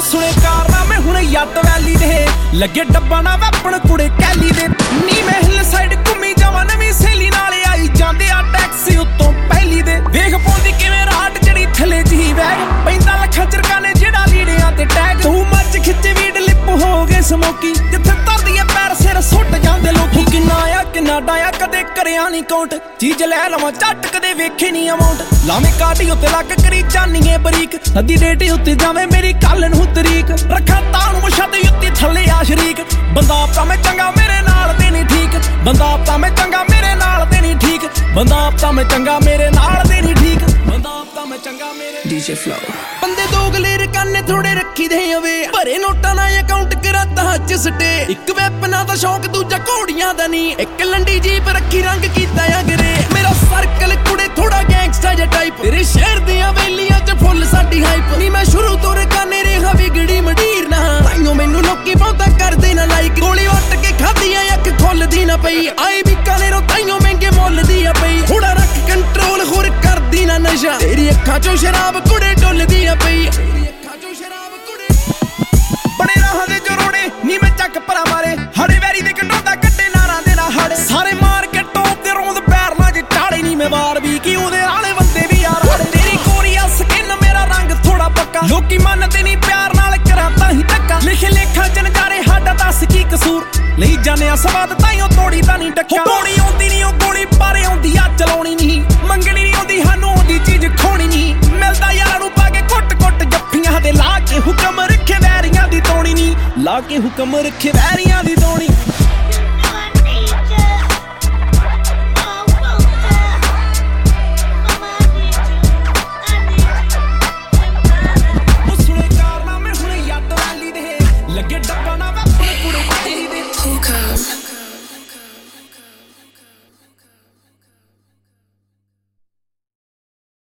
ਸੁਣੇ ਕਾਰਨਾਮੇ ਹੁਣ ਯੱਟ ਵੈਲੀ ਦੇ ਲੱਗੇ ਡੱਬਾ ਨਾ ਵੈਪਣ ਕੁੜੇ ਕੈਲੀ ਦੇ ਨੀ ਮੈਂ ਹਿੱਲ ਸਾਈਡ ਘੁੰਮੀ ਜਾਵਾਂ ਨਵੀਂ ਸਹੇਲੀ ਨਾਲ ਆਈ ਜਾਂਦੇ ਆ ਟੈਕਸੀ ਉੱਤੋਂ ਪਹਿਲੀ ਦੇ ਵੇਖ ਪਾਉਂਦੀ ਕਿਵੇਂ ਰਾਟ ਜਿਹੜੀ ਥੱਲੇ ਜਿਹੀ ਵੈਗ ਪੈਂਦਾ ਲੱਖਾਂ ਚਰਕਾਨੇ ਜਿਹੜਾ ਲੀੜਿਆਂ ਤੇ ਟੈਗ ਤੂੰ ਮੱਚ ਖਿੱਚੇ ਵੀਡ ਲਿਪ ਹੋ ਗਏ ਸਮੋਕੀ ਜਿੱਥੇ ਤਰਦੀ ਐ ਪੈਰ ਸਿਰ ਸੁੱਟ ਜਾਂਦੇ ਲੋਕੀ ਕਿੰਨਾ ਆ ਕਿੰਨਾ ਡਾਇਆ ਕਦੇ ਕਰਿਆ ਨਹੀਂ ਕਾਊਂਟ ਚੀਜ਼ ਲੈ ਲਵਾਂ ਝੱਟ ਕਦੇ ਵੇਖੇ ਨਹੀਂ ਅਮਾਉਂਟ ਲਾਵੇਂ ਕਾਟੀ ਉੱਤੇ ਲੱਗ ਕਰੀ ਜਾਨੀਏ ਬਰੀਕ ਅੱਧੀ ਡੇਟੀ ਉੱਤੇ ਜਾਵੇਂ ਮੇਰੀ ਕੱਲ ਨੂੰ ਤਰੀਕ ਰੱਖਾਂ ਤਾਂ ਨੂੰ ਮੁਸ਼ੱਦ ਉੱਤੇ ਥੱਲੇ ਆ ਸ਼ਰੀਕ ਬੰਦਾ ਆਪ ਤਾਂ ਮੈਂ ਚੰਗਾ ਮੇਰੇ ਨਾਲ ਤੇ ਨਹੀਂ ਠੀਕ ਬੰਦਾ ਆਪ ਤਾਂ ਮੈਂ ਚੰਗਾ ਮੇਰੇ ਨਾਲ ਤੇ ਨਹੀਂ ਠੀਕ ਬੰਦਾ ਆਪ ਤਾਂ ਮੈਂ ਚੰਗਾ ਮੇਰੇ ਨਾਲ ਤੇ ਨਹੀਂ ਠੀਕ ਬੰਦਾ ਆਪ ਤਾਂ ਮੈਂ ਚੰਗਾ ਮੇਰੇ DJ Flow ਬੰਦੇ ਦੋਗਲੇ ਰਕਾਨੇ ਥੋੜੇ ਰੱਖੀ ਦੇ ਅਵੇ ਭਰੇ ਨੋਟਾਂ ਨਾਲ ਅਕਾਊਂਟ ਕਰਾਤਾ ਹੱਜ ਸਟੇ ਇੱਕ ਵੈਪਨਾਂ ਦਾ ਸ਼ੌਕ ਦੂਜਾ ਘੋੜੀਆਂ ਦਾ ਨਹੀਂ ਇੱਕ ਲੰਡੀ ਜੀਪ ਰੱਖੀ ਰੰਗ ਕੀਤਾ ਅਗਰੇ ਮੇਰਾ ਸਰਕਲ ਕੁੜੇ ਥੋੜਾ ਗੈਂਗਸਟਰ ਜਿਹਾ ਟਾਈਪ ਤੇਰੇ ਸ਼ਹਿਰ ਦੀਆਂ ਵੇਲੀਆਂ 'ਚ ਫੁੱਲ ਸਾਡੀ ਹਾਈਪ ਨਹੀਂ ਮੈਂ ਸ਼ੁਰੂ ਤੋਂ ਰਕਾਨੇ ਰੇਹਾ ਵਿਗੜੀ ਮੰਡੀਰ ਨਾ ਤਾਈਓ ਮੈਨੂੰ ਲੋਕੀ ਬਹੁਤਾ ਕਰਦੇ ਨਾ ਲਾਈਕ ਗੋਲੀ ਵੱਟ ਕੇ ਖਾਧੀ ਅੱਖ ਖੁੱਲਦੀ ਨਾ ਪਈ ਆਈ ਬੀਕਾਨੇਰੋਂ ਤਾਈਓ ਮਹਿੰਗੇ ਮੁੱਲ ਦੀ ਆ ਪਈ ਥੋੜਾ ਰੱਖ ਕੰਟਰੋਲ ਹੋਰ ਕਰਦੀ ਨਾ ਨਸ਼ਾ ਤੇਰੀ ਅੱਖਾਂ 'ਚੋਂ ਸ਼ਰਾਬ ਕੁੜੇ ਡੁੱਲਦੀ ਆ ਪਈ ਤੇਰੀ ਅੱਖਾਂ 'ਚੋਂ ਸ਼ਰਾਬ ਕੁੜੇ ਬੜੇ ਰਾਹਾਂ ਦੇ ਜਰੋੜੇ ਨੀ ਮੈਂ ਚੱਕ ਭਰਾ ਮਾਰੇ ਹੜੇ ਵੈਰੀ ਦੇ ਕੰਡੋਦਾ ਕੱਟੇ ਨਾਰਾਂ ਦੇ ਨਾ ਹੜੇ ਸਾਰੇ ਮਾਰ ਕੇ ਟੋਪ ਤੇ ਰੋਂਦ ਪੈਰ ਨਾਲ ਜੇ ਟਾੜੇ ਨੀ ਮੈਂ ਵਾਰ ਵੀ ਕਿ ਉਹਦੇ ਨਾਲੇ ਬੰਦੇ ਵੀ ਯਾਰ ਹੜੇ ਤੇਰੀ ਕੋਰੀਆ ਸਕਿਨ ਮੇਰਾ ਰੰਗ ਥੋੜਾ ਪੱਕਾ ਲੋਕੀ ਮੰਨਦੇ ਨਹੀਂ ਪਿਆਰ ਨਾਲ ਕਰਾਂ ਤਾਂ ਹੀ ਧੱਕਾ ਲਿਖੇ ਲੇਖਾਂ ਚ ਨਜ਼ਾਰੇ ਸਾਡਾ ਦੱਸ ਕੀ ਕਸੂਰ ਲਈ ਜਾਣਿਆ ਸਵਾਦ ਤਾਈਓ ਤੋੜੀ ਤਾਂ ਨਹੀਂ ਡੱਕਾ ਗੋਲੀ ਆਉਂਦੀ ਨਹੀਂ ਉਹ ਗੋਲੀ ਪਾਰੇ ਆਉਂਦੀ ਆ ਚਲਾਉਣੀ ਨਹੀਂ ਮੰਗਣੀ ਨਹੀਂ ਆਉਂਦੀ ਸਾਨੂੰ ਉਹਦੀ ਚੀਜ਼ ਖੋਣੀ ਨਹੀਂ ਮਿਲਦਾ ਯਾਰਾਂ ਨੂੰ ਪਾ ਕੇ ਕੁੱਟ ਜੱਫੀਆਂ ਦੇ ਲਾ ਕੇ ਹੁਕਮ ਰੱਖੇ ਵੈਰੀਆਂ ਦੀ ਤੋਣੀ ਨਹੀਂ ਲਾ ਕੇ ਹੁਕਮ ਰੱਖੇ ਵੈਰੀਆਂ ਦੀ ਤੋਣੀ